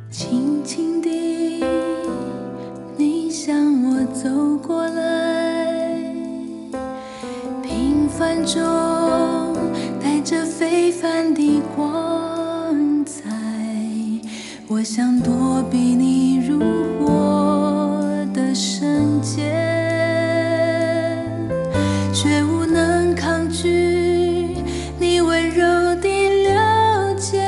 轻轻地，你向我走过来，平凡中带着非凡的光彩。我想躲避你如我的圣洁，却无能抗拒你温柔的了解。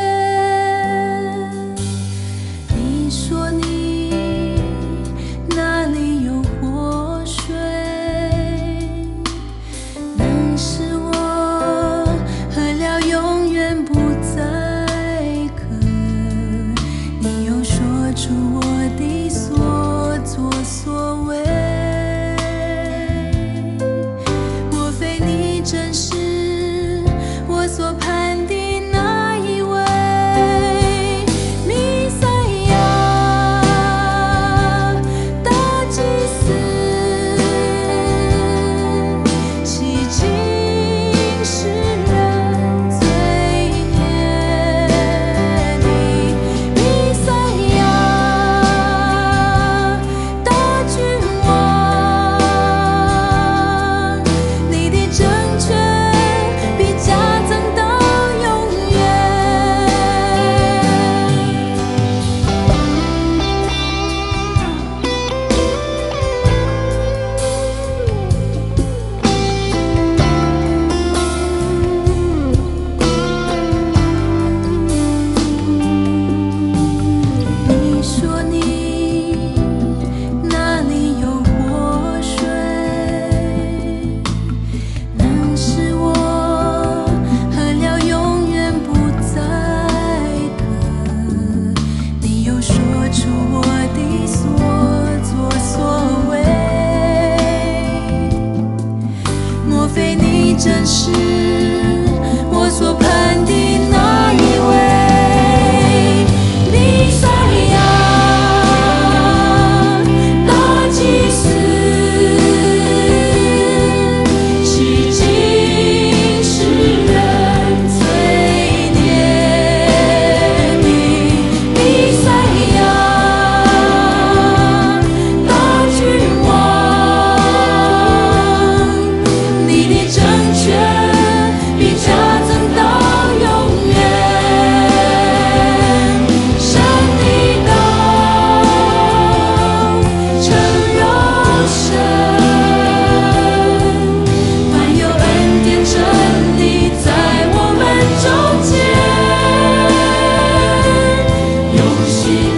你说你那里有活水，能使我喝了永远不再渴。你又说出我的所作所为，莫非你真是我所盼的那一位弥赛亚，大祭司，洗净世人罪孽的弥赛亚，大君王，你的政权必加增到永远。你说你那里有活水，能使我喝了永远不再渴。你又说出我的所作所为，莫非你真是我所盼的那一位弥赛亚，大祭司，洗净世人罪孽的弥赛亚，大君王，你的政权必加增到永远。神的道，诚柔神，满有恩典真理在我们中间，永喜